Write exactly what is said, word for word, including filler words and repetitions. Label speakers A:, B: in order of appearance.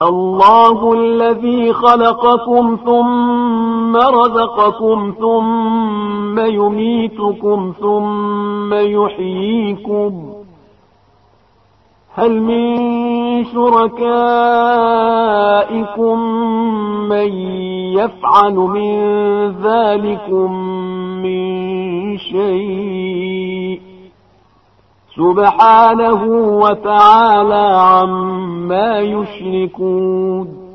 A: الله الذي خلقكم ثم رزقكم ثم يميتكم ثم يحييكم هل من شركائكم من يفعل من ذلكم من شيء سبحانه وتعالى عما يشركون